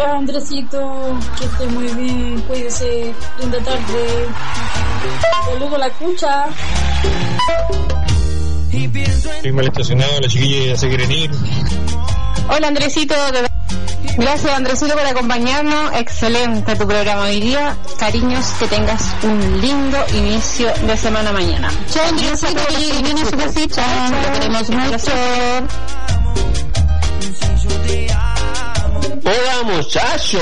Chao, Andresito, que esté muy bien, cuídese, linda tarde. Saludos a la cucha. Estoy mal estacionado, la chiquilla ya se quieren ir. Hola, Andresito, gracias, Andresito, por acompañarnos. Excelente tu programa hoy día. Cariños, que tengas un lindo inicio de semana mañana. Chao, Andresito, que viene a su casita. Lo queremos mucho. Hola, muchacho.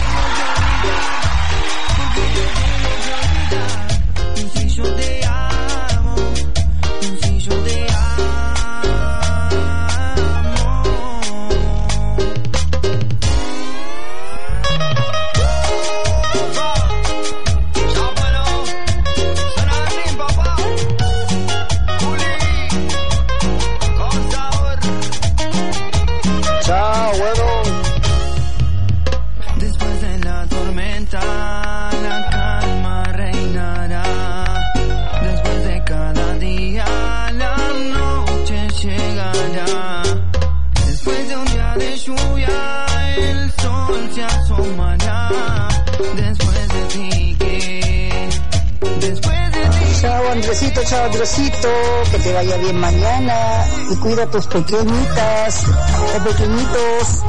Chao, Andresito, que te vaya bien mañana y cuida a tus pequeñitas, pequeñitos.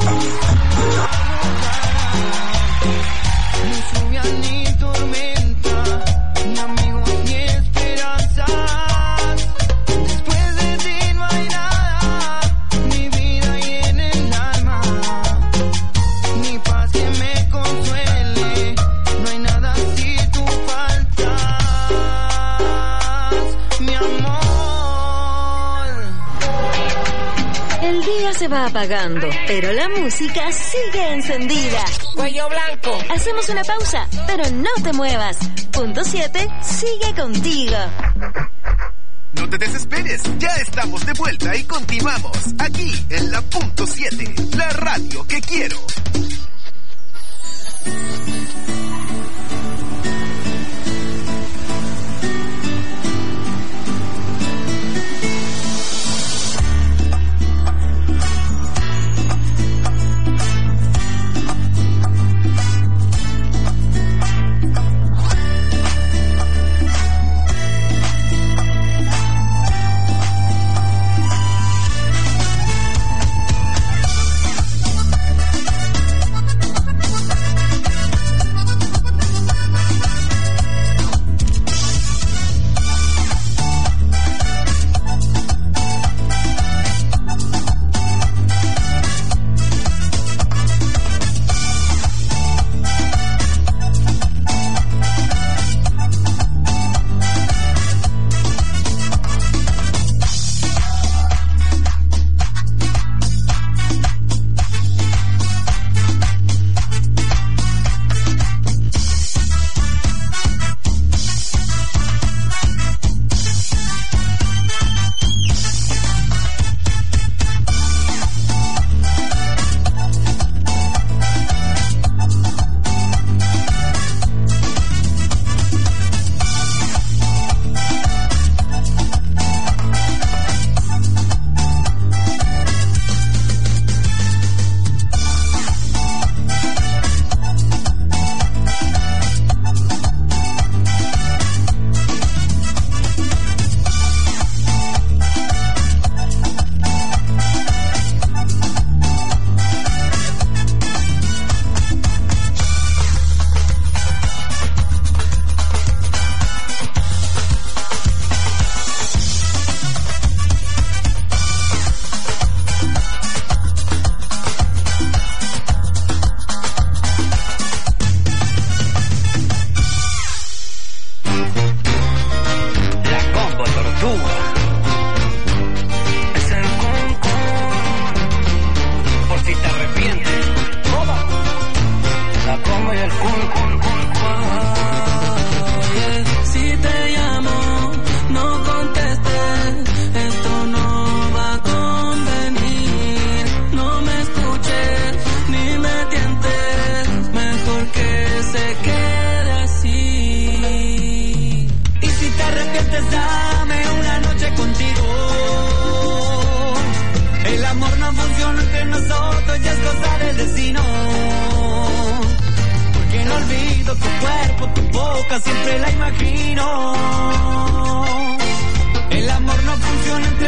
Se va apagando, pero la música sigue encendida. Cuello blanco. Hacemos una pausa, pero no te muevas. Punto 7 sigue contigo. No te desesperes, ya estamos de vuelta y continuamos aquí en la Punto 7, la radio que quiero.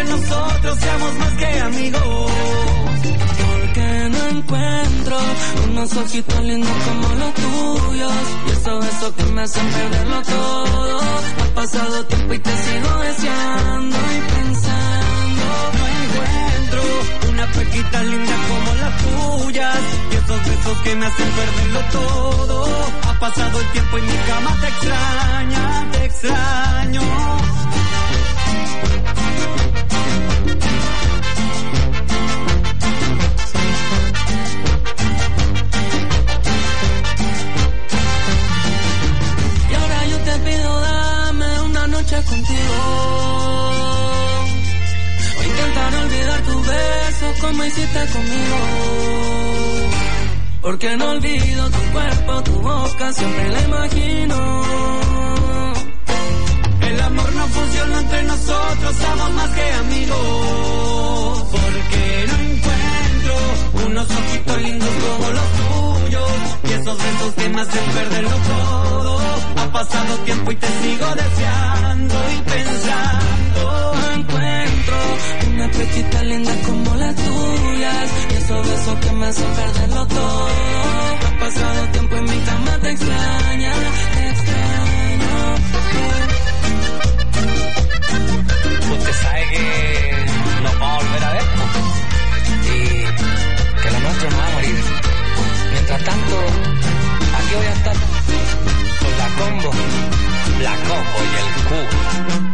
entre nosotros seamos más que amigos. Porque no encuentro unos ojitos lindos como los tuyos, y eso que me hacen perderlo todo. Ha pasado tiempo y te sigo deseando y pensando. No encuentro una pequita linda como las tuyas, y esos besos que me hacen perderlo todo. Ha pasado el tiempo y mi cama te extraña, te extraño. Y ahora yo te pido, dame una noche contigo, o intentar olvidar tus besos como hiciste conmigo. Porque no olvido tu cuerpo, tu boca, siempre la imagino. El amor no funciona entre nosotros, somos más que amigos. Porque no encuentro unos ojitos lindos como los tuyos, y esos besos que me hacen perderlo todo. Ha pasado tiempo y te sigo deseando y pensando. No encuentro una pechita linda como las tuyas, y esos besos que me hacen perderlo todo. Ha pasado tiempo y mi cama te extraña, te extraño. Usted sabe que nos vamos a volver a ver, ¿no? Y que lo nuestro no va a morir. Mientras tanto, aquí voy a estar con la combo y el cubo.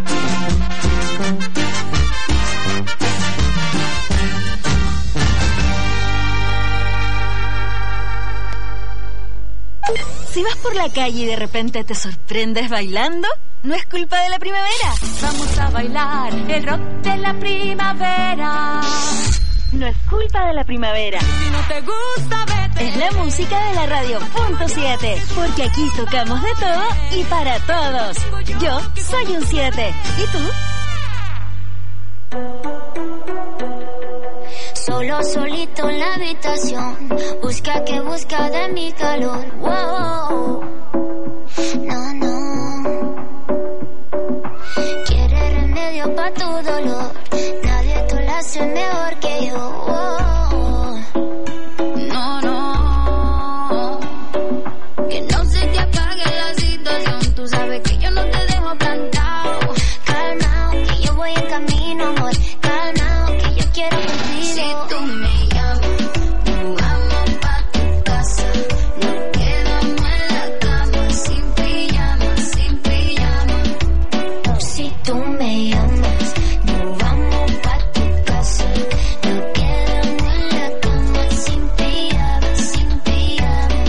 Si vas por la calle y de repente te sorprendes bailando, no es culpa de la primavera. Vamos a bailar el rock de la primavera. No es culpa de la primavera. Si no te gusta, vete. Es la música de la radio .7, porque aquí tocamos de todo y para todos. Yo soy un 7. ¿Y tú? Solo, solito en la habitación, busca que busca de mi calor. Wow, no, no. Quiere remedio pa' tu dolor, nadie te lo hace mejor que yo. Wow, no, no. Que no se te apague la situación, tú sabes que yo no te dejo plantado. Calmao, que yo voy en camino, amor. Calmao, que yo quiero contigo. Si tú me llamas, nos vamos pa' tu casa. Nos quedamos en la cama, sin pijama, sin pijama. Si tú me llamas, nos vamos pa' tu casa. Nos quedamos en la cama, sin pijama, sin pijama.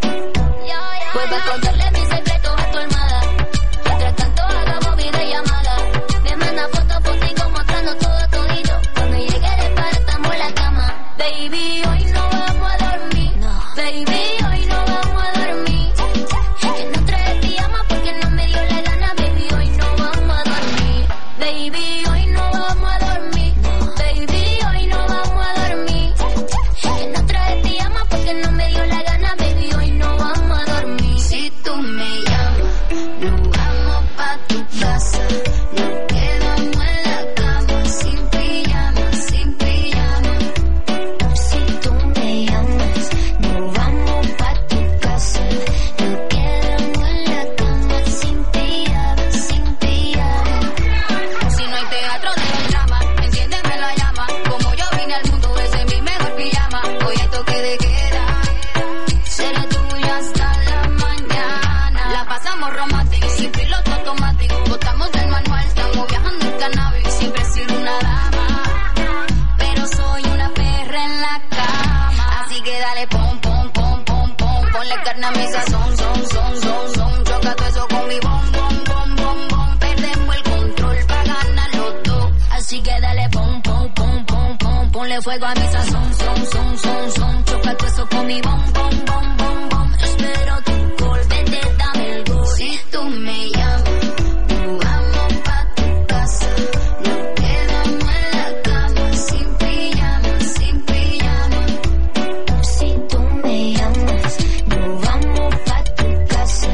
Vuelve a contarle mis secretos a tu almohada. Mientras tanto hagamos videollamada. Me manda fotos mostrando todo todito. Cuando llegue de para estamos en la cama. Baby, hoy no vamos a dormir. No. Baby, hoy no vamos a dormir. Que no trae pijama porque no me dio la gana. Baby, hoy no vamos a dormir. Baby, hoy no vamos a dormir. No. Baby, hoy no vamos a dormir. Que no trae pijama porque no me dio la gana. Baby, hoy no vamos a dormir. Si tú me llamas, nos vamos pa' tu casa. Nos quedamos en la cama, sin pijama, sin pijama. Si tú me llamas, nos vamos pa' tu casa. Nos quedamos en la cama, sin pijama, sin pijama. Si no hay teatro de drama, enciéndeme la llama. Como yo vine al mundo, ese es mi mejor pijama. Hoy hay toque de queda, seré tuya hasta la mañana. La pasamos romántico, sin piloto automático. Botamos del manual, estamos viajando en cannabis. Siempre he sido una dama, pero soy una perra en la cama. Así que dale pom, pom, pom, pom, pom. Ponle carne a mi sazón, son. Choca todo eso con mi bom, bom, bom, bom, bom. Perdemos el control pa' ganar los dos. Así que dale pom, pom, pom, pom, pom. Ponle fuego a mi sazón, son. Choca todo eso con mi bom, bom, bom, bom, bom. Espero tu call, vente, dame el gol. Si tú me llamas, nos vamos pa' tu casa. Nos quedamos en la cama, sin pijama, sin pijama. Si tú me llamas, nos vamos pa' tu casa.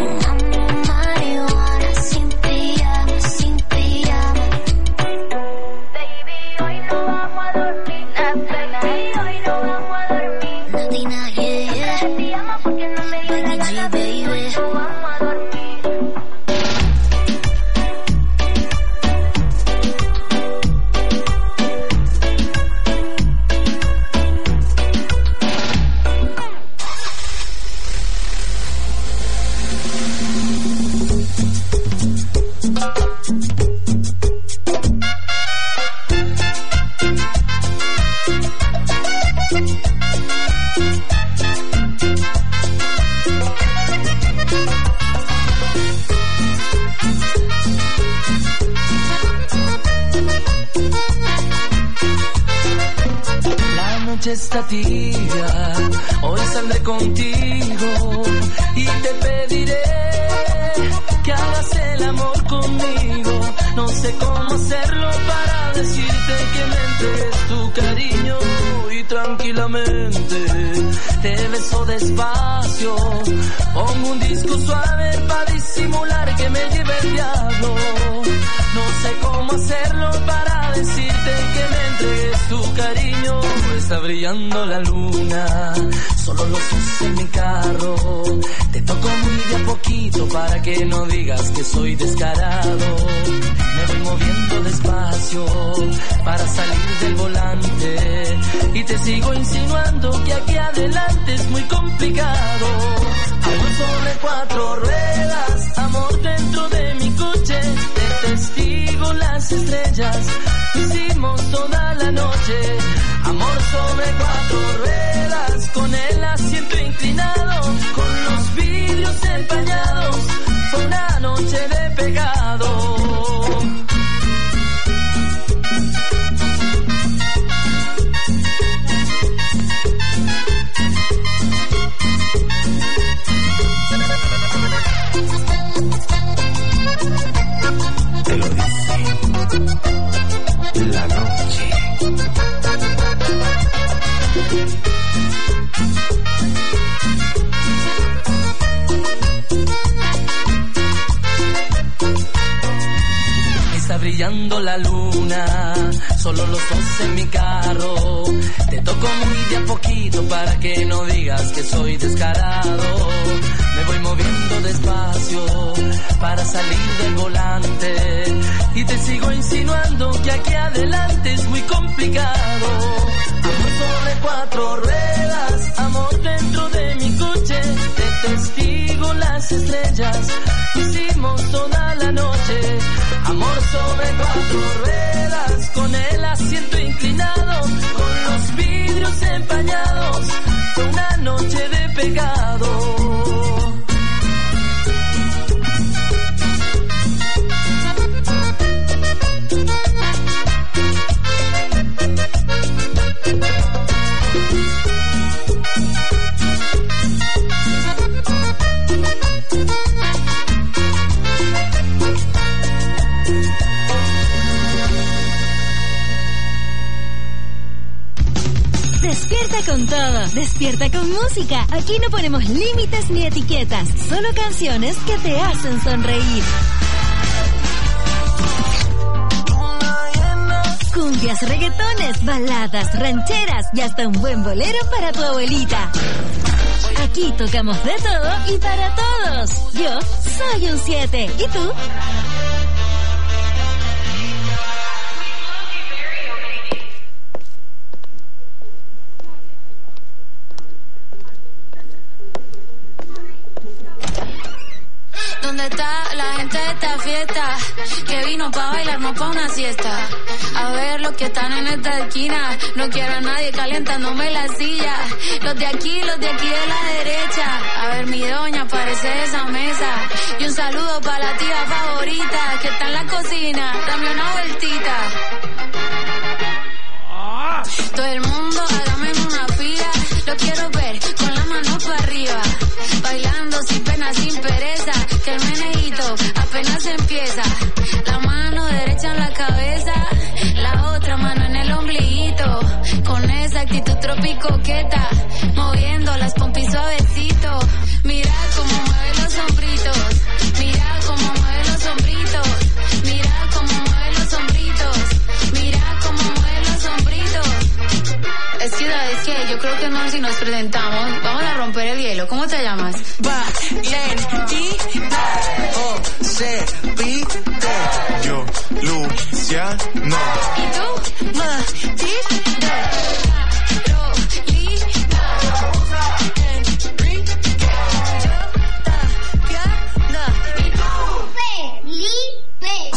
Fumamos marihuana, sin pijama, sin pijama. La noche está tibia, hoy saldré contigo y te pediré que hagas el amor conmigo. No sé cómo hacerlo para decirte que me entregues tu cariño y tranquilamente te beso despacio. Pongo un disco suave para disimular que me lleve el diablo. No sé cómo hacerlo para decirte que me entregues tu cariño. Está brillando la luna, solo los ojos en mi carro. Te toco muy de a poquito para que no digas que soy descarado. Me voy moviendo despacio para salir del volante y te sigo insinuando que aquí adelante es muy complicado. Amor sobre cuatro ruedas, amor dentro de mi coche, de testigo las estrellas, hicimos toda la noche. Amor sobre cuatro ruedas, con el asiento inclinado, con los vidrios empañados, fue una noche de pecado. Te lo dice la noche. Está brillando la luna, solo los dos en mi carro. Te toco muy de a poquito para que no digas que soy descarado. Me voy moviendo despacio para salir del volante y te sigo insinuando que aquí adelante es muy complicado. Amor sobre cuatro ruedas, amor dentro de mi coche, de testigo las estrellas, hicimos toda la noche. Amor sobre cuatro ruedas, con el asiento inclinado, con los vidrios empañados, fue una noche de pecado. Despierta con todo, despierta con música. Aquí no ponemos límites ni etiquetas, solo canciones que te hacen sonreír. Cumbias, reggaetones, baladas, rancheras y hasta un buen bolero para tu abuelita. Aquí tocamos de todo y para todos. Yo soy un 7. ¿Y tú? ¿Dónde está la gente de esta fiesta? Que vino pa' bailar, no pa' una siesta. A ver los que están en esta esquina. No quiero a nadie calientándome la silla. Los de aquí de la derecha. A ver mi doña, parece de esa mesa. Y un saludo pa' la tía favorita que está en la cocina. Dame una vueltita. Todo el mundo hágame en una fila. Lo quiero ver con las manos para arriba. Bailando sin pena, sin pereza. Que el menejito apenas empieza. La mano derecha en la cabeza, la otra mano en el ombliguito. Con esa actitud tropicoqueta, moviendo las pompis suavecito. Mira cómo mueve los hombritos. Mira cómo mueve los hombritos. Mira cómo mueve los hombritos. Mira cómo mueve los hombritos. Es que yo creo que no, si nos presentamos, vamos a romper el hielo. ¿Cómo te llamas? Valentina, Josepite, yo, Luciano. ¿Y tú? Matilde, Carolina, Enrique, yo, Tatiana. ¿Y tú? Felipe.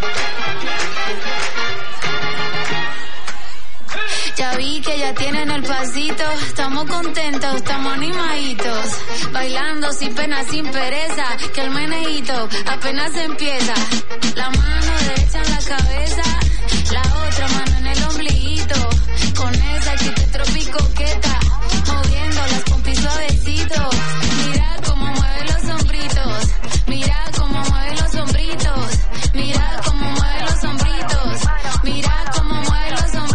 Ya vi que ya tienen el despacito, estamos contentos, estamos animaditos, bailando sin pena, sin pereza, que el meneíto apenas empieza. La mano derecha en la cabeza, la otra mano en el ombliguito, con esa actitud tropicoqueta, moviendo las pompis suavecito. Mira cómo mueve los hombritos, mira cómo mueve los hombritos, mira cómo mueve los hombritos, mira cómo mueve los hombritos.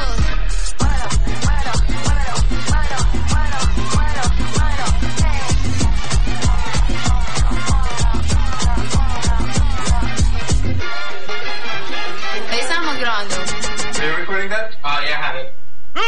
Ahí estamos grabando. Are you recording that? Oh, yeah, I have it.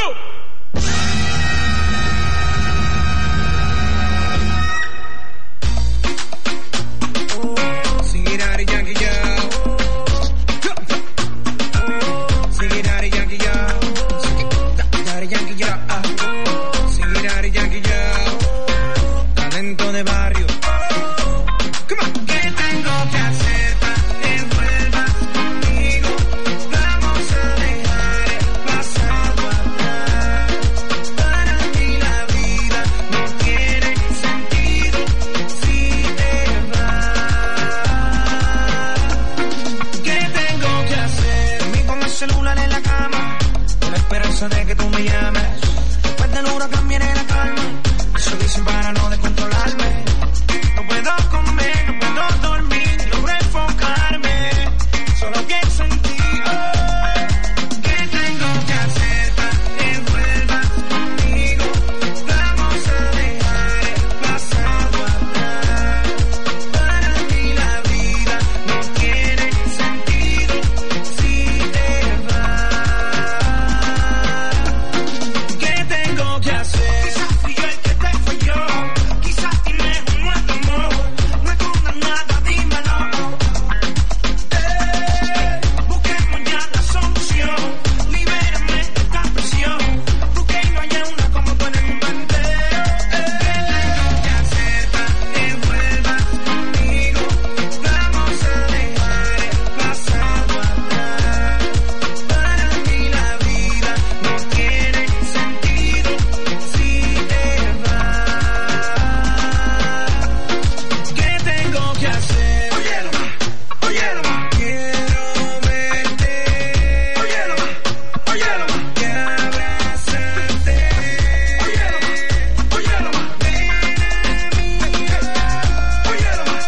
Talento de barrio. Come on. ¿Qué tengo que hacer para que vuelvas conmigo? Vamos a dejar el pasado atrás. Para mí la vida no tiene sentido si te vas. ¿Qué tengo que hacer? Dormí con el celular en la cama, con la esperanza de que tú me llames. Después del huracán viene la calma. Eso dicen para no descontrolarme. No puedo comer, no puedo dormir, no logro enfocarme. Solo pienso en ti. ¿Qué tengo que hacer para que vuelvas conmigo? Vamos a dejar el pasado atrás. Para mí la vida no tiene sentido si te vas. ¿Qué tengo que hacer? Quizás fui yo el que te falló, quizás tienes un nuevo amor, no escondas nada, dímelo. Busquemos ya la solución, libérame de esta presión, porque no haya una como tú en el mundo. ¿Qué tengo que hacer para que vuelvas conmigo? Vamos a dejar el pasado atrás. Para mí la vida no tiene sentido si te vas. ¿Qué tengo que hacer? Óyelo más, óyelo más. Quiero verte. Óyelo más, óyelo más. Y abrazarte. Óyelo más, óyelo más. Ven a mí. Óyelo más.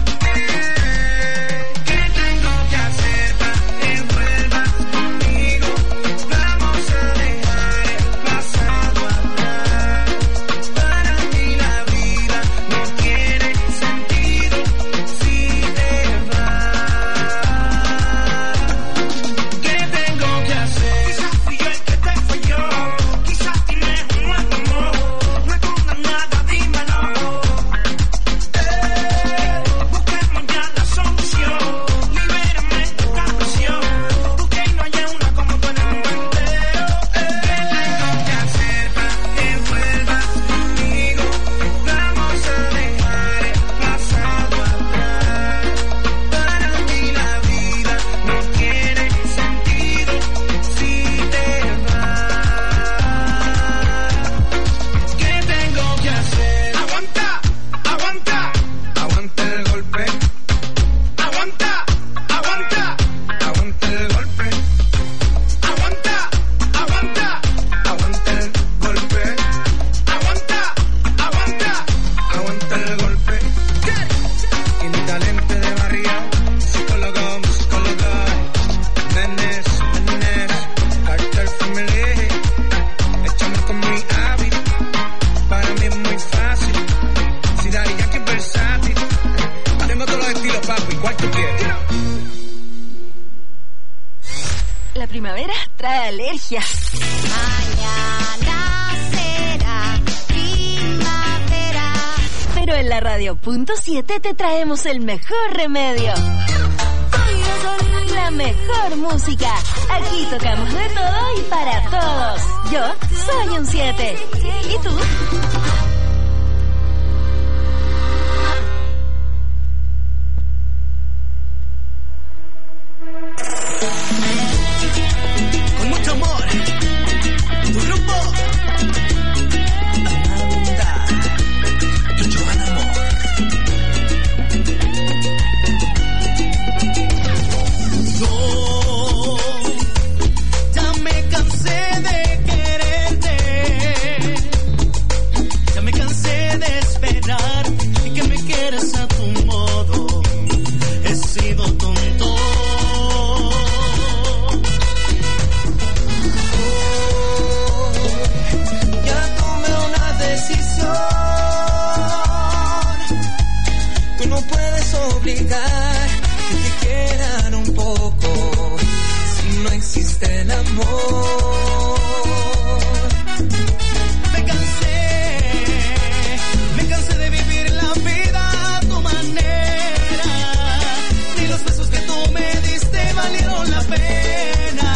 ¿Qué tengo que hacer para que vuelvas conmigo? Vamos a dejar el pasado atrás. Para mí la vida no tiene sentido si te vas. ¿Qué tengo que hacer? Quizás fui yo el que te falló, quizás tienes un nuevo amor, no escondas nada, dímelo. Busquemos ya la solución, libérame de esta presión, porque no haya una como tú en el mundo entero. ¿Qué tengo que hacer para que vuelvas conmigo? Vamos a dejar el pasado atrás. Para mí la vida no tiene sentido si te vas. ¿Qué tengo que hacer? Aguanta, aguanta, aguanta el golpe. Aguanta, aguanta, aguanta el golpe. Aguanta, aguanta, aguanta el golpe. Aguanta, aguanta, aguanta el golpe. Y mi talento de barrio, psicólogo, nenes, cartel family, echamos con mi hábito, para mí es muy fácil, si Daddy Yankee es versátil, tengo todos los estilos, papi, igual tú quieres. La primavera trae alergias. Mañana será primavera. Pero en la radio.7 te traemos el mejor remedio. La mejor música. Aquí tocamos de todo y para todos. Yo soy un 7. ¿Y tú? Con mucho amor, tu grupo obligar que te quieran un poco si no existe el amor. Me cansé de vivir la vida a tu manera, ni los besos que tú me diste valieron la pena,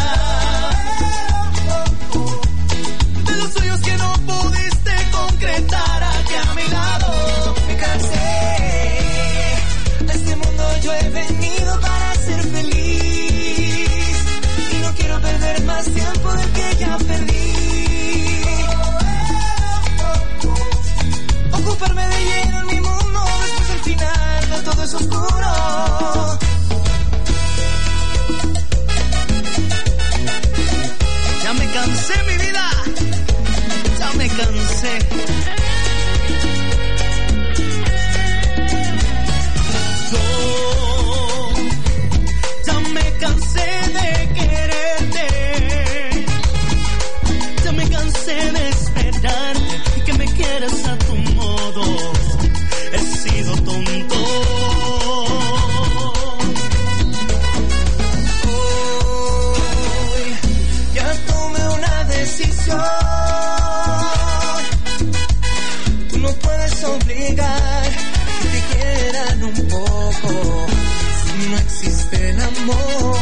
de los sueños que no pudiste concretar aquí a mi lado. Me cansé, a este mundo yo he venido para ser feliz y no quiero perder más tiempo del que ya perdí. Ocuparme de lleno en mi mundo después al final de todo es oscuro. Ya me cansé, mi vida, ya me cansé. Yo ya me cansé de quererte, ya me cansé de esperarte y que me quieras a tu modo. He sido tonto. Hoy ya tomé una decisión. Tú no puedes obligar que te quieran un poco si no existe el amor.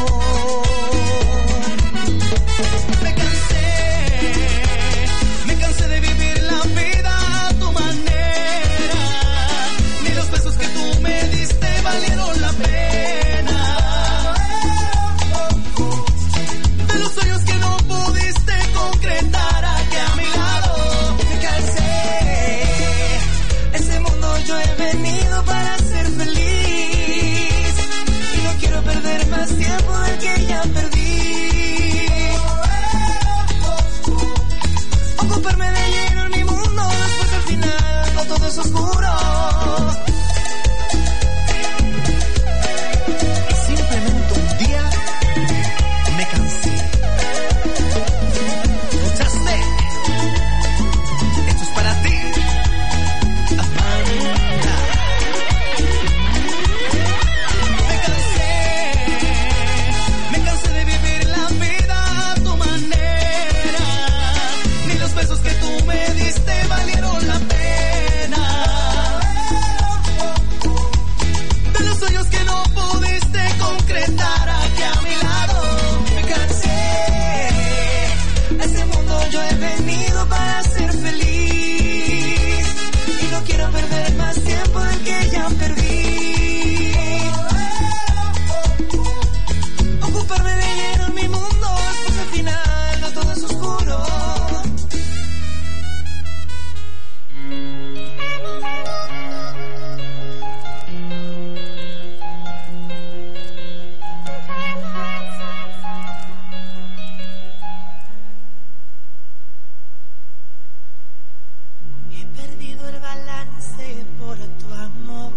Me cansé de vivir la vida a tu manera, ni los besos que tú me diste valieron la pena, de los sueños que no pudiste concretar aquí a mi lado. Me cansé, ese mundo yo he venido para ser feliz y no quiero perder más tiempo del que ya perdí. Ocuparme de lleno en mi mundo después al final no todo es oscuro. Y simplemente un día me cansé. ¿Escuchaste? Esto es para ti, Amanda. Me cansé de vivir la vida a tu manera, ni los besos que tú me diste valieron la pena, de los sueños que no pudiste concretar aquí a mi lado. Me cansé, a ese mundo yo he venido para ser feliz y no quiero perder más tiempo del que ya perdí. Ocuparme de lleno en mi mundo después al final no todo es oscuro. He perdido el balance por tu amor.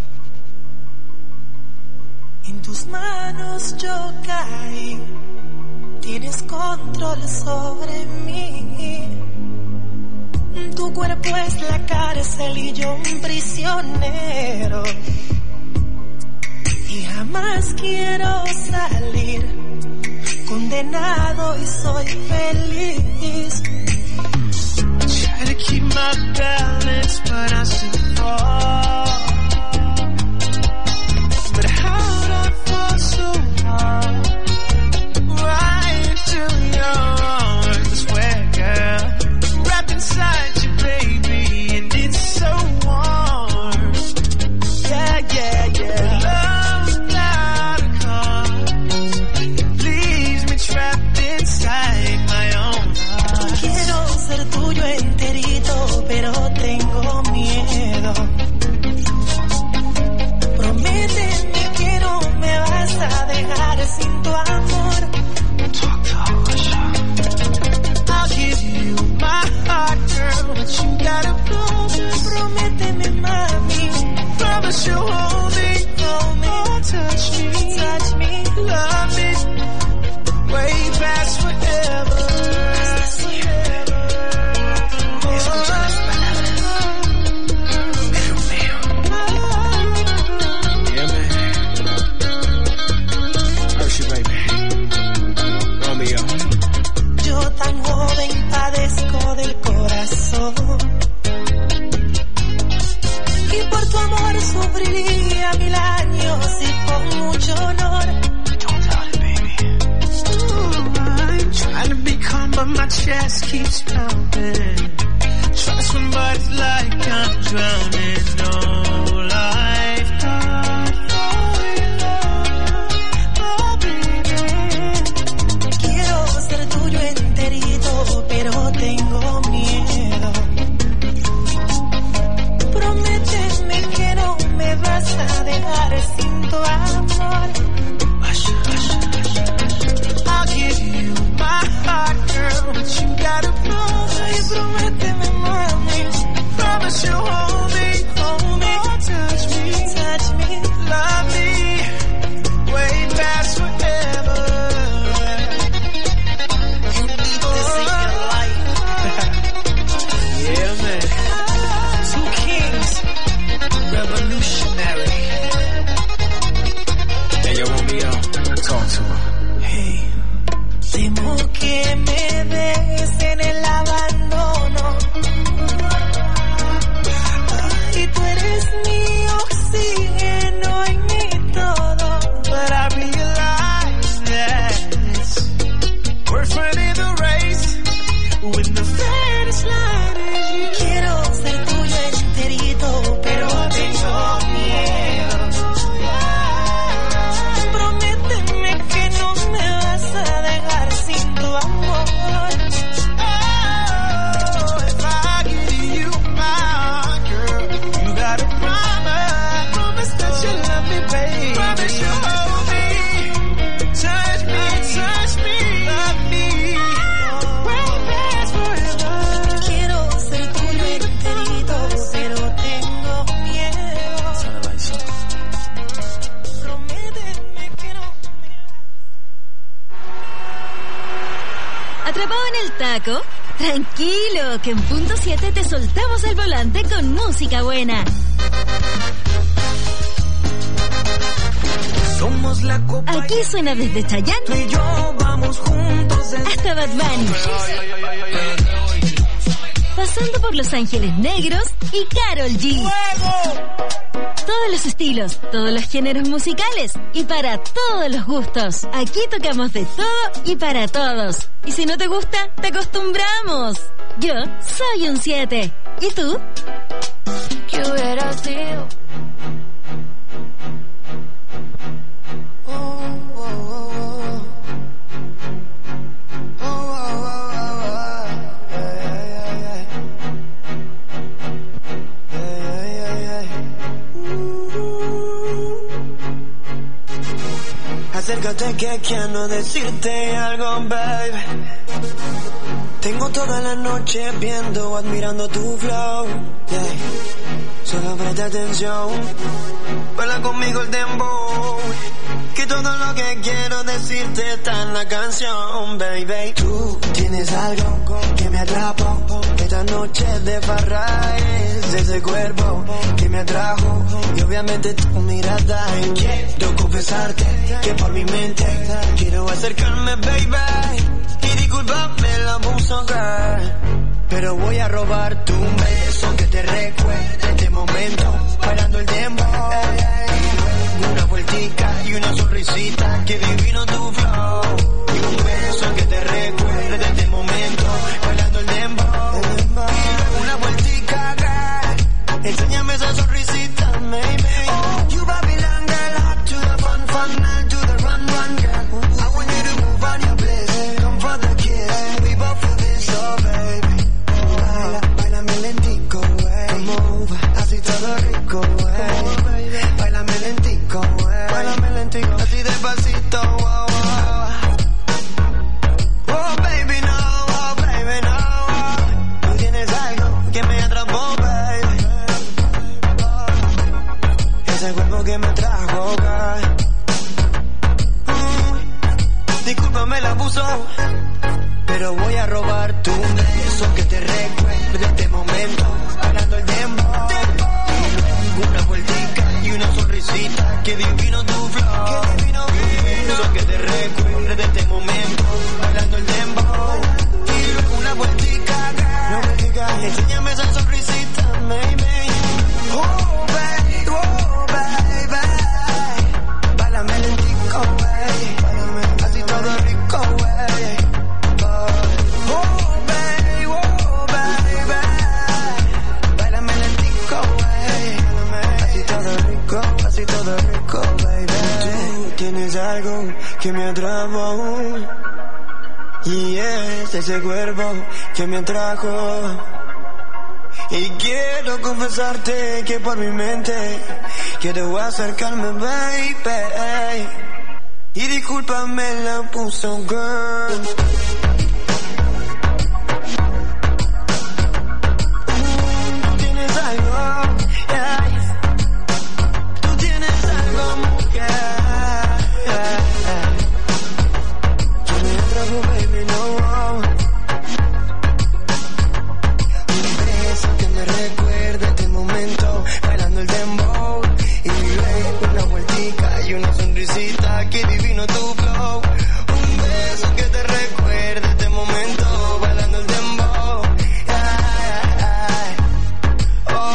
En tus manos yo caí. Tienes control sobre mí. Tu cuerpo es la cárcel y yo un prisionero. Y jamás quiero salir. Condenado y soy feliz. Try to keep my balance, but I still fall. But how'd I fall so hard? Right into your arms, I swear, girl. Wrapped inside you, baby, and it's so warm. Yeah, yeah, yeah. Love's got a cause. It leaves me trapped inside my own heart. Quiero ser tuyo enterito, pero tengo miedo. Prométeme que no me vas a dejar sin tu amor. I'll give you my heart, girl, but you gotta promise. Prométeme, mami. Promise you'll hold me, touch me, love me, way past forever. Escucha las palabras. Pero mío. Yeah, man. quiero sí con mucho honor. Don't doubt it, baby. Ooh, I'm trying to be calm, but my chest keeps pounding. Trusting, but it's like I'm drowning. No lifeguard for your love, oh baby. Quiero ser tuyo enterito, pero tengo miedo. Prométeme que no me vas a dejar sin tu amor. I'll give you my heart, girl, but you gotta promise. Ay, prométeme, mami. Promise you'll hold me, touch me, love me, way past forever. You need this in your life. Yeah, man. Two kings, revolutionary. Hey, yo, Romeo, talk to her. Hey, temo que me dejes en el abandono. Y tú eres mi oxígeno y mi todo. But I realize that we're running the race when the finish line is you. Quiero ser tuyo enterito, pero tengo miedo. Prométeme que no me vas a dejar sin tu amor. Oh, if I give you my heart, girl, you gotta promise that you love me, baby. Promise you'll hold me, touch me, love me, way past forever. Quiero ser tuyo enterito, pero tengo miedo. Prométeme que no ¿Atrapado en el taco? Tranquilo, que en punto 7 te soltamos el volante con música buena. Somos la copa. Aquí suena desde Chayanne Tú y yo vamos juntos hasta Bad Bunny, pasando por Los Ángeles Negros y Karol G. Todos los estilos, todos los géneros musicales y para todos los gustos. Aquí tocamos de todo y para todos. Y si no te gusta, te acostumbramos. Yo soy un 7. ¿Y tú? ¿Qué hubiera sido? Acércate que quiero decirte algo, baby. Tengo toda la noche viendo, admirando tu flow, yeah. Solo presta atención, baila conmigo el dembow, que todo lo que quiero decirte está en la canción, baby. Tú tienes algo que me atrapa, esta noche de farra es ese cuerpo que me atrajo, y obviamente tu mirada. Quiero confesarte que por mi mente quiero acercarme, baby, y disculpame el abuso, girl, pero voy a robarte un beso que te recuerde este momento, bailando el dembow, una vueltica y una sonrisita, que divino tu flow, y un beso que te recuerde de este momento, bailando el dembow, una vueltica, girl, enséñame esa sonrisita, maybe. Oh, you Babylon girl, hot to the fun, not to the run, girl. I want you to move on your bliss, come for the kiss, we both for this, oh baby. Bailame lentico, move, así todo rico, bailame lentico, así despacito, wow, wow. Oh baby no, tú tienes algo que me atrapó, baby, ese cuerpo que me trajo, girl. Discúlpame el abuso, pero voy a robarte un beso que te recuerde este momento, bailando el dembow, una vueltica y una sonrisita, que divino tu flow, beso que te recuerde de este momento, bailando el dembow, y luego una vueltica, girl, enséñame esa sonrisita, maybe. Oh baby, algo que me atrapó. Y es ese cuerpo que me atrajo. Y quiero confesarte que por mi mente quiero acercarme, baby. Y discúlpame la puso, girl. Tú tienes algo, yeah. Tú tienes algo, mujer. Que me atrajo, baby, no. Un beso que me recuerda este momento, bailando el dembow. Y luego una vueltica y una sonrisita, que divino tu flow. Un beso que te recuerda este momento, bailando el dembow. Oh.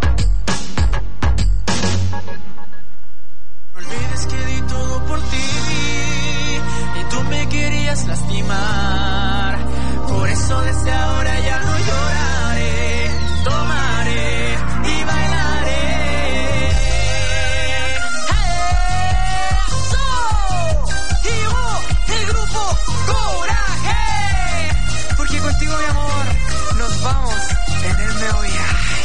No olvides que di todo por ti y tú me querías lastimar. Por eso desde ahora ya no lloraré, tomaré y bailaré. El grupo Coraje, porque contigo, mi amor, nos vamos en el me voy.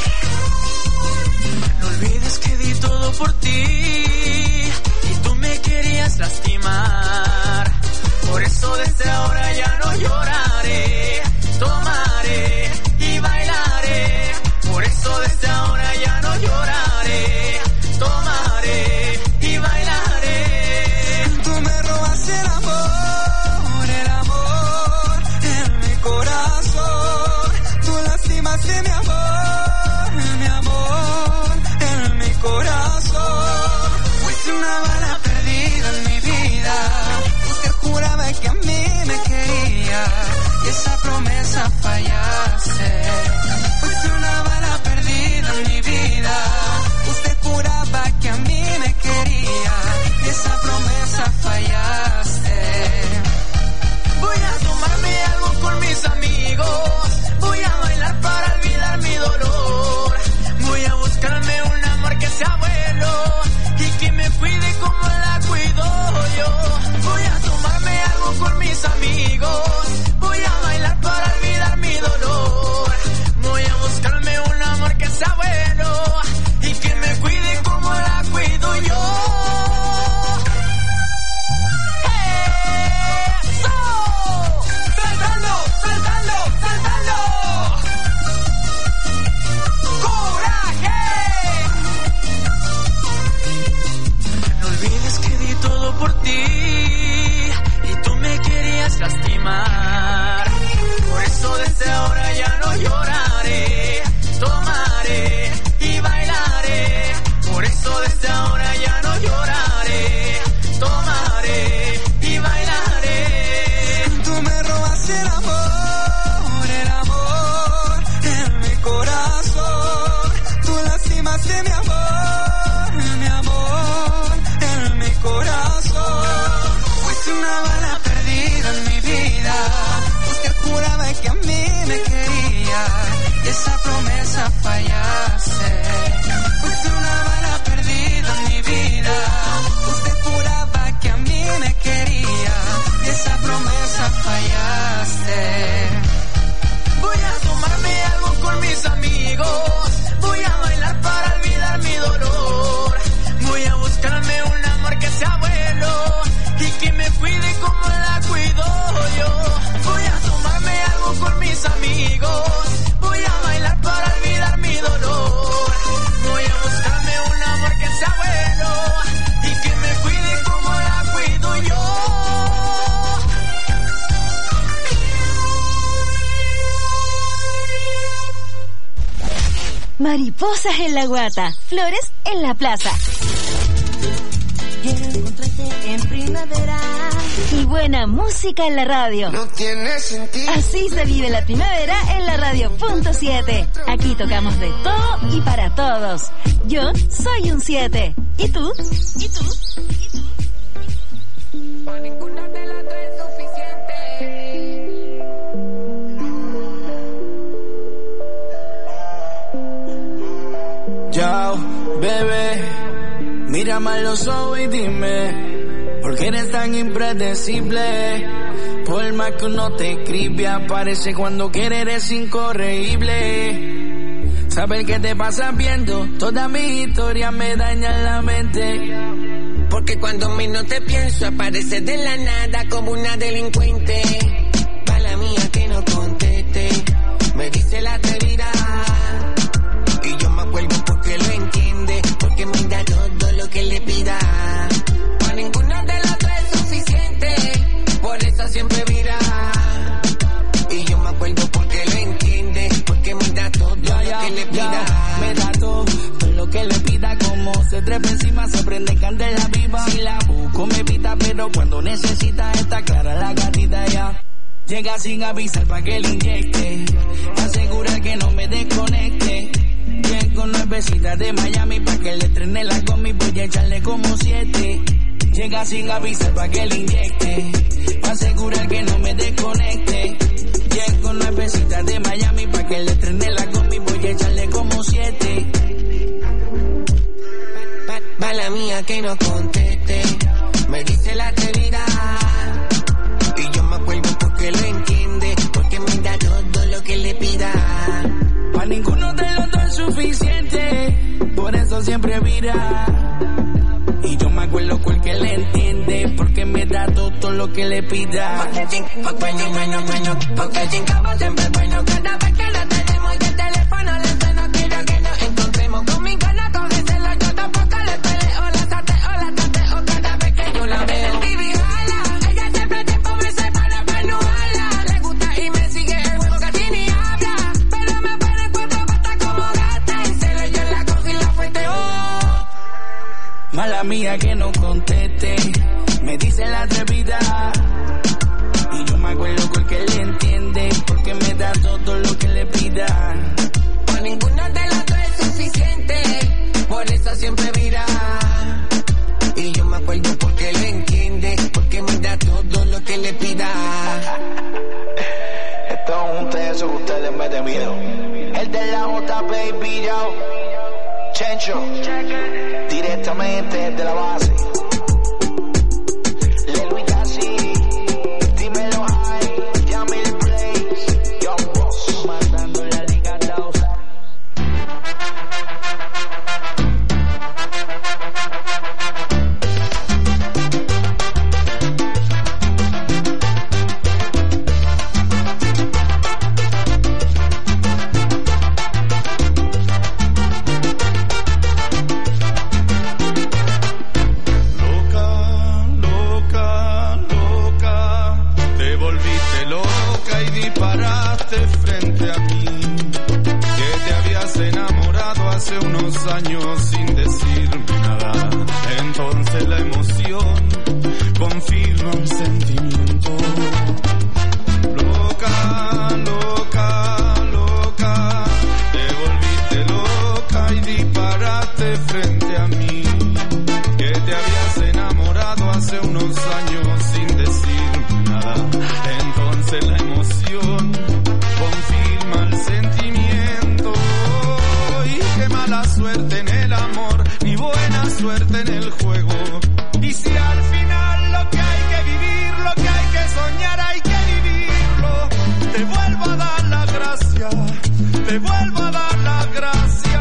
No olvides que di todo por ti y tú me querías lastimar. Por eso desde ahora ya no lloraré, tomaré y bailaré. Por eso desde ahora ya no lloraré, tomaré y bailaré. Tú me robas el amor en mi corazón. Tú lastimaste mi amor en mi corazón. Fuiste una bala perdida en mi vida. Usted juraba que a mí me quería y esa promesa fallaste. Fuiste una bala perdida en mi vida. Usted juraba que a mí me quería y esa promesa fallaste. Voy a tomarme algo con mis amigos, voy a bailar para olvidar mi dolor. Voy a buscarme un amor que sea bueno y que me cuide como la cuido yo. Voy a tomarme algo con mis amigos, voy a bailar para olvidar mi dolor. Voy a buscarme un amor que sea bueno y que me cuide como la cuido yo. ¡Saltando, saltando, saltando! ¡Coraje! No olvides que di todo por ti y tú me querías lastimar. Por eso desde ahora ya no lloraré, tomaré y bailaré. Por eso desde ahora ya no lloraré, tomaré y bailaré. Tú me robas el amor en mi corazón. Tú lastimaste mi amor en mi corazón. Fuiste una bala perdida en mi vida. Usted juraba que a mí me quería y esa promesa fallaste. Fuiste una bala perdida en mi vida. Usted juraba que a mí me quería y esa promesa fallaste. Voy a tomarme algo con mis amigos, voy a bailar para olvidar mi dolor. Voy a buscarme un amor que sea bueno y que me cuide como la cuido yo. Voy a tomarme algo con mis amigos, voy a bailar para olvidar mi dolor. Voy a buscarme un amor que sea bueno y que me cuide como la cuido yo. Mariposas en la guata, flores en la plaza. Quiero encontrarte en primavera Y buena música en la radio. No tiene sentido. Así se vive la primavera en la radio.7. Aquí tocamos de todo y para todos. Yo soy un 7. ¿Y tú? ¿Y tú? ¿Y tú? Por ninguna de las tres es suficiente. Yo, bebé, mírame a los ojos y dime, Porque eres tan impredecible. Por más que uno te escribe, aparece cuando quiere, eres incorregible. Saber que te pasas viendo toda mi historia me daña la mente. Porque cuando menos te pienso, apareces de la nada como una delincuente. Mala mía que no conteste, me dice la atrevida. Y yo me acuerdo porque lo entiende, porque me da todo lo que le pida. Para ninguno de los tres es suficiente, por eso siempre vira. Y yo me acuerdo porque lo entiende, porque me da todo lo que le pida. Me da todo lo que le pida, como se trepa encima, se prende candela viva. Si la busco me pita, pero cuando necesita está clara la gatita ya. Llega sin avisar pa' que le inyecte, asegura que no me desconecte. Llego nuevecita de Miami pa' que le estrene la gomi, voy a echarle como 7. Llega sin avisar pa' que le inyecte, asegurar que no me desconecte. Llego nuevecita de Miami pa' que le estrene la gomi, voy a echarle como 7. Mala mía que no conteste, me dice la atrevida. Y yo me acuerdo porque lo entiende, porque me da todo lo que le pida. Pa' ninguno de los dos es suficiente, por eso siempre vira. Y yo me acuerdo porque le entiende, porque me da todo lo que le pida. Porque chingamos siempre bueno, cada vez que la tenemos y el teléfono le suena, quiero que nos encontremos. Con mi gana cogérselo, yo tampoco le peleo, la tateo, cada vez que yo la veo. Ella siempre tiempo me separa para no hablar. Le gusta y me sigue el juego, casi ni habla. Pero me para cuando basta como gata. Y se le yo la cojo y la fueteo. Mala mía que no conteste, me dice la atrevida. Y yo me acuerdo porque le entiende, porque me da todo lo que le pida. Para ninguno de los dos es suficiente, por eso siempre vira. Y yo me acuerdo porque lo entiende, porque me da todo lo que le pida. Esto es un teso que ustedes meten miedo. El de la J, baby, yo. Chencho, directamente desde la base. Lelo y Casi, dímelo high, Yamil Blaze, Young Boss, matando la liga Dausa. Frente a mí, que te habías enamorado hace unos años sin decirme nada. Entonces la emoción confirma un sentimiento. Loca, loca, loca, te volviste loca y disparaste frente a mí, que te habías enamorado hace unos años sin decirme nada. Entonces la emoción confirma el sentimiento. Y qué mala suerte en el amor, ni buena suerte en el juego. Y si al final lo que hay que vivir, lo que hay que soñar, hay que vivirlo. Te vuelvo a dar la gracia, te vuelvo a dar la gracia.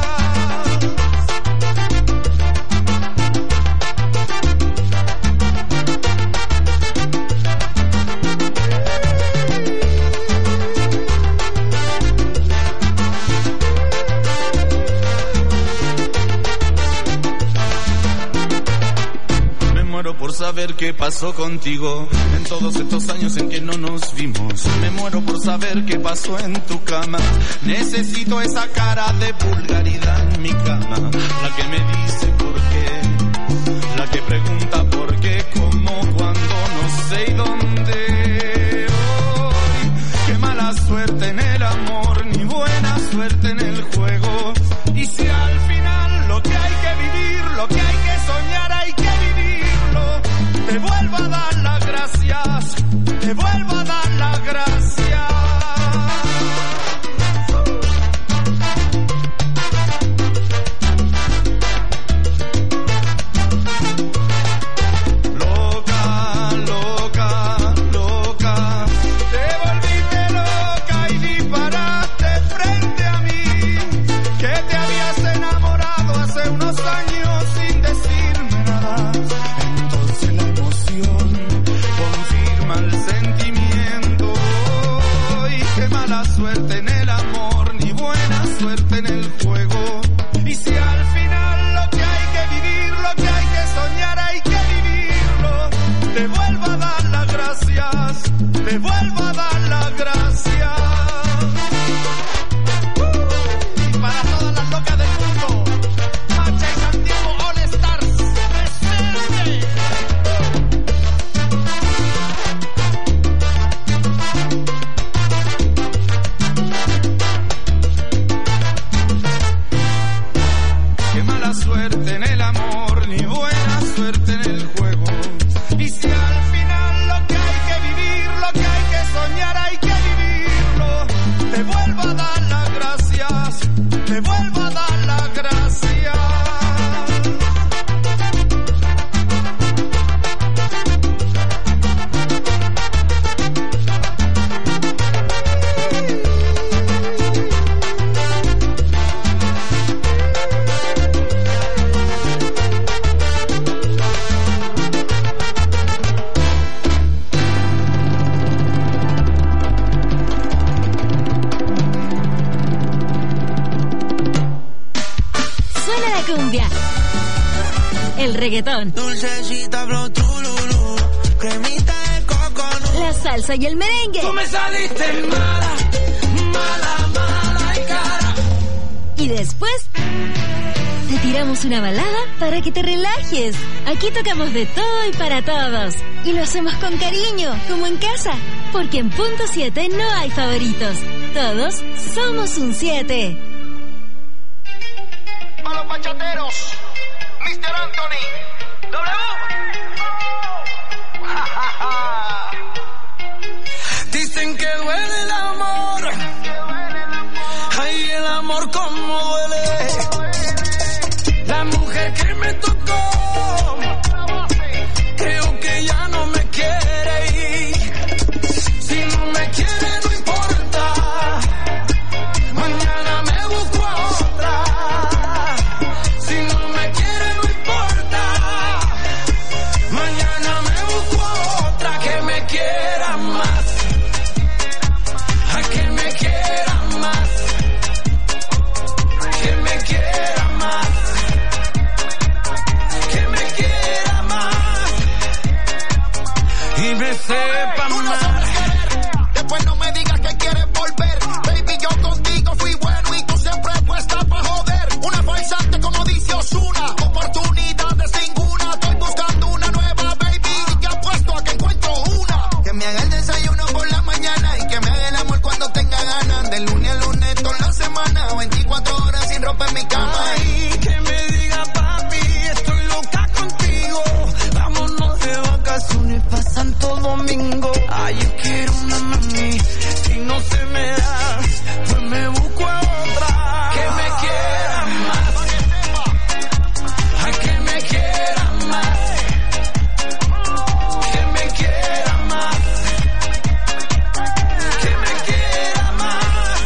Por saber qué pasó contigo en todos estos años en que no nos vimos. Me muero por saber qué pasó en tu cama. Necesito esa cara de vulgaridad en mi cama. La que me dice por qué, la que pregunta por qué, cómo, cuándo, no sé y dónde. Hoy, qué mala suerte en el amor, ni buena suerte en el juego. Y si al final lo que hay que vivir, lo que hay que soñar, hay que vivirlo. Te vuelvo a dar las gracias, te vuelvo a dar las gracias. suerte en el juego. Y si al final lo que hay que vivir, lo que hay que soñar, hay que vivirlo, te vuelvo a dar las gracias, te vuelvo a dar las gracias. Y para todas las locas del mundo, Macha y Santiago All Stars, presente. Qué mala suerte en el amor, ni buena suerte en el juego. Y si al final lo que hay que vivir, lo que hay que soñar, hay que vivirlo, te vuelvo a dar las gracias, te vuelvo a dar las gracias. Suena la cumbia, el reggaetón, Dulcecita, flow, trululú, cremita de coco, no. la salsa y el merengue. Tú me saliste mala, mala, mala y cara. Y después te tiramos una balada para que te relajes. Aquí tocamos de todo y para todos. Y lo hacemos con cariño, como en casa. Porque en punto 7 no hay favoritos. Todos somos un 7. A los bachateros, Mr. Anthony, W. Dicen que duele el amor, ay, el amor como duele. La mujer que me tocó, creo que ya no me quiere ir. Si no me quiere no importa, mañana me busco a otra. Si no me quiere no importa, mañana me busco a otra que me quiera más, a que me quiera más, que me quiera más, que me quiera más y me sepa Tú no más. sabes querer, después no me digas que quieres volver. Baby, yo contigo fui bueno y tú siempre puesta pa' joder. Una farsante como dice Ozuna, oportunidades ninguna. Estoy buscando una nueva baby y te apuesto a que encuentro una. Que me haga el desayuno por la mañana y que me haga el amor cuando tenga ganas. De lunes a lunes toda la semana, 24 horas sin romper mi cama. Ay, que me diga papi, estoy loca contigo. Vámonos de vacaciones pa' Santo Domingo. Ay, yo quiero una mami, si no se me da, pues me busco a otra. Que me quiera más, ay, que me quiera más, que me quiera más, que me quiera más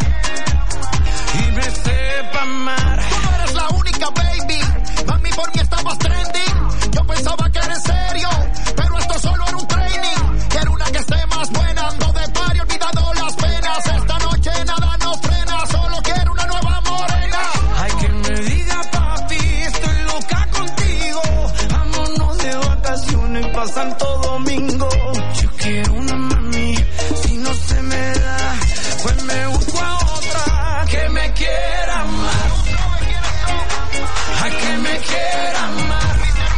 y me sepa amar. Tú no eres la única baby, mami, por mí estabas trending. Yo pensaba que era en serio, pero esto solo era un training. Quiero una que esté más buena, ando de party, olvidado las penas. Esta noche nada nos frena, solo quiero una nueva morena. Ay, que me diga papi, estoy loca contigo. Vámonos de vacaciones pa' Santo Domingo. Yo quiero una mami, si no se me da, pues me busco a otra que me quiera más. Ay, que me quiera más,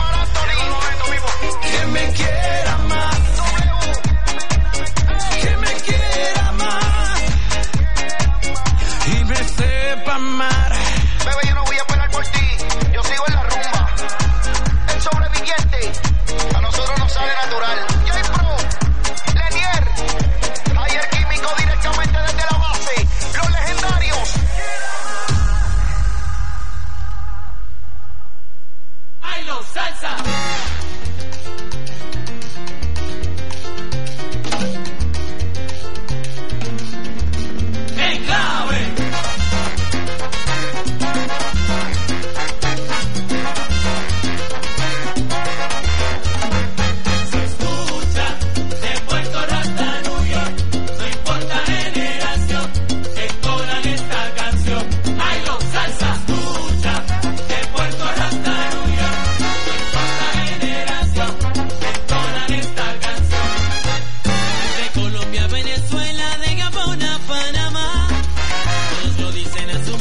que me quiera más, que me quiera más y me sepa amar. Bebé, yo no voy a esperar por ti, yo sigo en la rumba. El sobreviviente, a nosotros nos sale natural. J-Pro, Lenier, Taller Químico directamente desde la base. Los legendarios. ¡Ay, no, salsa! ¡En clave! Se escucha de Puerto Rico a New York, no importa generación, que colan esta canción.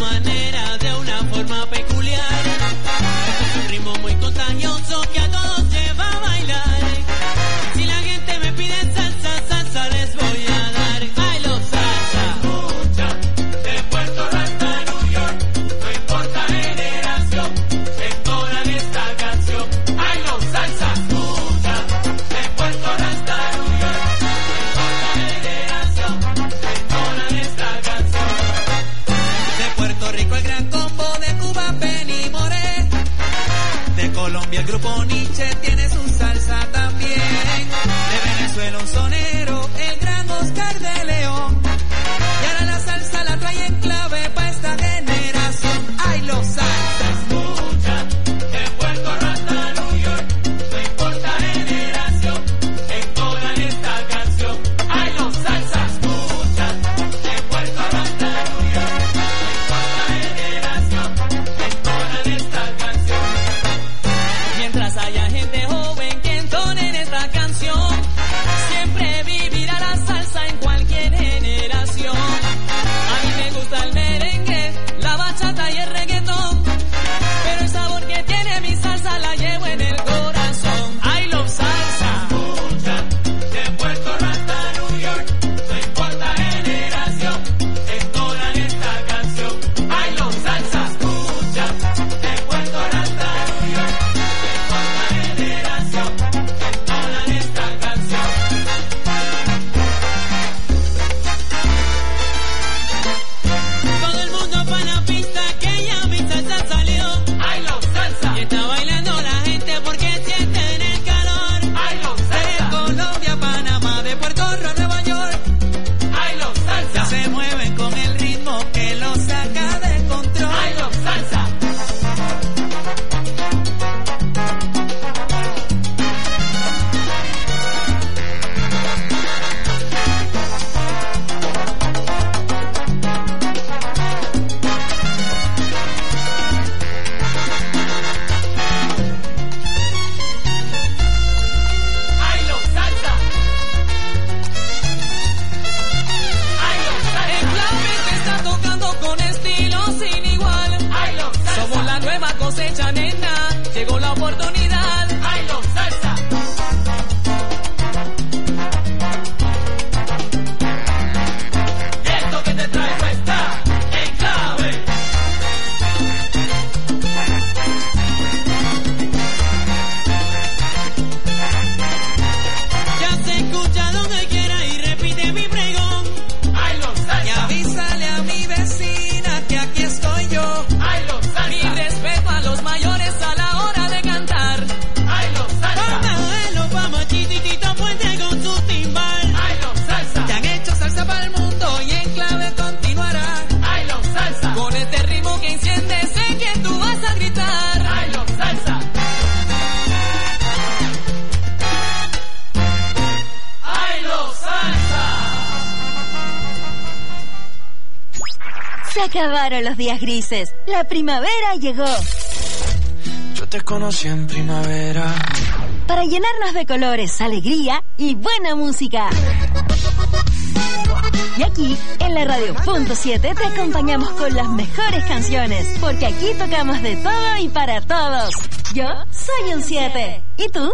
manera, de una forma peculiar. Es un ritmo muy contagioso que a todos lleva a bailar. Si la gente me pide salsa, salsa les voy a dar. ¡Ay, los salsa! Escucha, de Puerto Rico hasta New York, no importa generación, entonan esta canción. ¡Ay, los salsa! Escucha, de Puerto Rico hasta New York, no importa generación, entonan esta canción. De Puerto Rico el gran combo, de Cuba Benny Moré, de Colombia el grupo Nietzsche tiene su salsa también. De Venezuela un sonero, el gran Oscar de León. Y ahora la salsa la trae en clave pa' esta generación. ¡Ay, los salsa! Escucha, de Puerto Rico hasta New York, no importa generación, entonan esta canción. ¡Ay, los salsa! Escucha, de Puerto Rico hasta New York, no importa generación, entonan esta canción. Mientras haya gente joven que entone en esta canción, siempre vivirá la salsa en cualquier generación. A mí me gusta el merengue, la bachata y el reggaetón, pero el sabor que tiene mi salsa la llevo en el corazón. ¡Ay, los salsa! Escucha, de Puerto Rico hasta New York, no importa generación, entonan esta canción. ¡Ay, los salsa! Escucha, de Puerto Rico hasta New York, no importa generación, entonan esta canción. Todo el mundo pa' la pista que ya mi salsa salió. ¡Ay, los salsa! Y está bailando la gente porque sienten el calor. ¡Ay, los De salsa! Colombia, Panamá, de Puerto Rico a Nueva York, ¡Ay, los ya salsa! se mueven con el ritmo que los saca de control. ¡Ay, los salsa! ¡Ay, los salsa! ¡Ay, los salsa! En clave que está tocando con estilo sin igual. ¡Ay, los salsa! Somos la nueva cosecha, nena. Llegó la oportunidad. ¡Ay, los salsa! Esto que te traigo está en clave. Ya se escucha donde quiera y repite mi pregón. ¡Ay, los Y salsa! avísale a mi vecina que aquí estoy yo. ¡Ay, los Mi salsa! respeto a los mayores a la hora de cantar. ¡Ay, los salsa! Vamos, vamos, chititito puente con su timbal. ¡Ay, los salsa! Te han hecho salsa para el mundo y en clave continuará. ¡Ay, los salsa! Con este ritmo que enciende, sé que tú vas a gritar. ¡Ay, los salsa! ¡Ay, los salsa! Se acabaron los días grises. La primavera llegó. Yo te conocí en primavera. Para llenarnos de colores, alegría y buena música. Y aquí, en la Radio Punto 7, te acompañamos con las mejores canciones, porque aquí tocamos de todo y para todos. Yo soy un 7. ¿Y tú?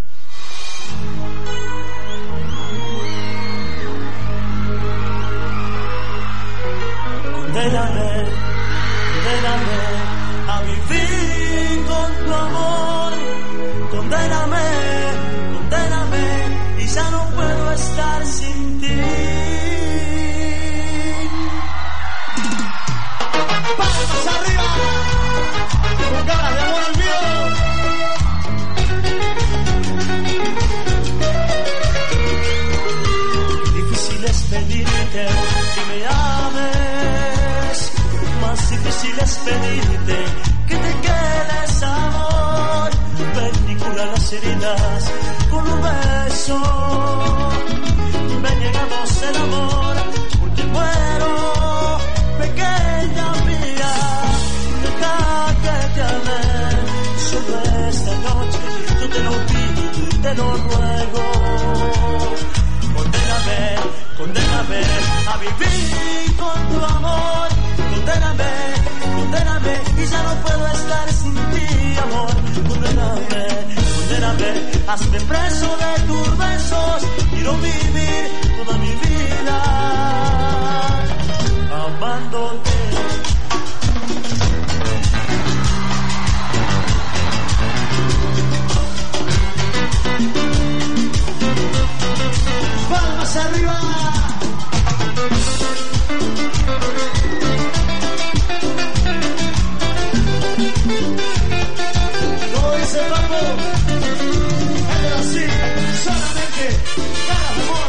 Condéname, condéname a vivir con tu amor. Condéname, condéname y ya no puedo estar sin ti. ¡Palmas arriba! Con ganas de amor al mío. Difícil es pedirte que me ames, más difícil es pedirte que te quedes, amor. Ven y cura las heridas con un beso. Ven, llegamos el amor, porque muero, pequeña mía. Deja que te ame, solo esta noche yo te lo pido y te lo ruego. Condéname, condéname a vivir con tu amor. Condéname hazme preso de tus besos, quiero vivir toda mi vida amándote. Palmas arriba. Como dice Paco, es así, solamente cada amor.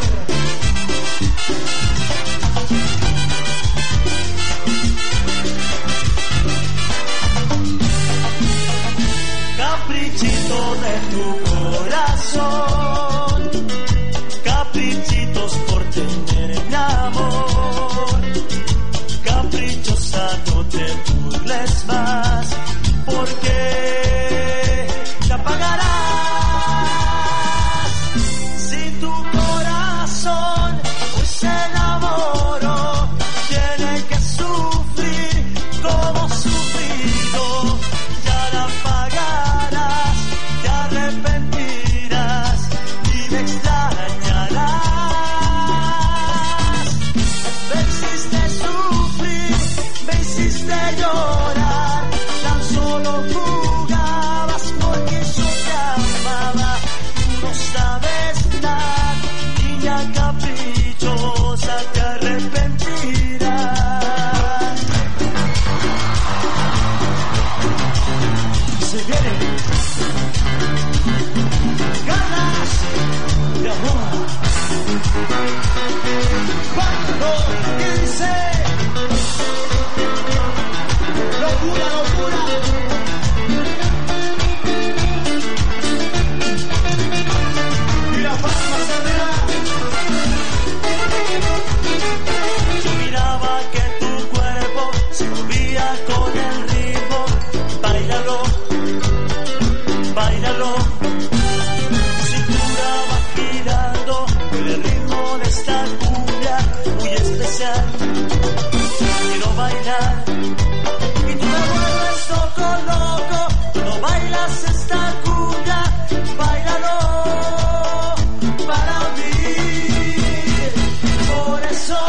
Caprichito de tu corazón, caprichitos por tener mi amor, caprichosa no te burles más, porque te apagarás si tu corazón hoy se enamoró, tiene que sufrir como sufrido, ya la pagarás, te arrepentirás y me extrañarás. Me hiciste sufrir, me hiciste llorar, tan solo jugabas porque yo te amaba. Tú no sabes nada, niña caprichosa, te arrepentirás. Se viene ganas de amor. Cuando que dice locura, locura. Y la palma se arriba. Yo miraba que tu cuerpo se movía con el ritmo. Báilalo, báilalo. Tu cintura va girando con el ritmo de esta cumbia muy especial. Quiero bailar y tú me vuelves loco, loco. Cuando bailas esta cumbia, báilalo para mí. Por eso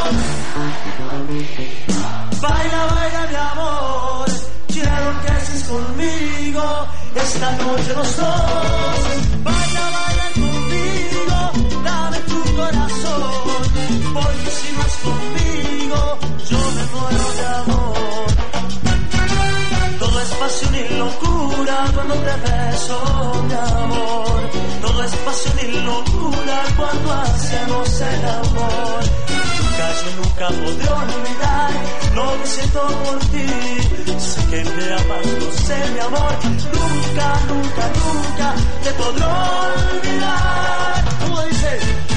baila, baila mi amor. Quiero que estés conmigo esta noche los dos. Baila, baila conmigo, dame tu corazón, porque si no es conmigo yo me muero de amor. Todo es pasión y locura cuando te beso, mi amor. Todo es pasión y locura cuando hacemos el amor. Yo nunca podré olvidar lo que siento por ti. Sé que me amas, lo sé, mi amor. Nunca, nunca, nunca te podré olvidar. ¿Cómo dice?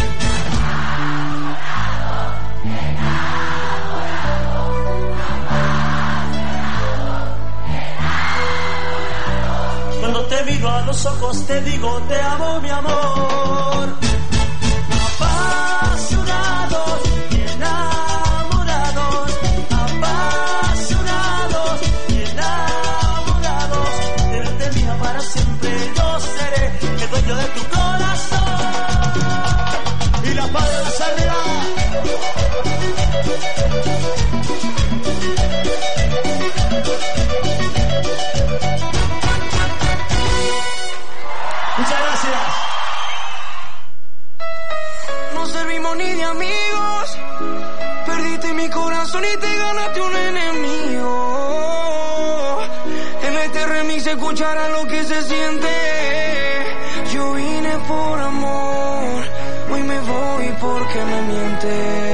Cuando te miro a los ojos te digo te amo, mi amor. Apasionados y enamorados, apasionados y enamorados. Desde mía para siempre yo seré el dueño de tu corazón. Y la palma se arriba. Muchas gracias. No servimos ni de amigos, perdiste mi corazón y te ganaste un enemigo. En este remix se escuchará lo que se siente. Yo vine por amor, hoy me voy porque me mientes.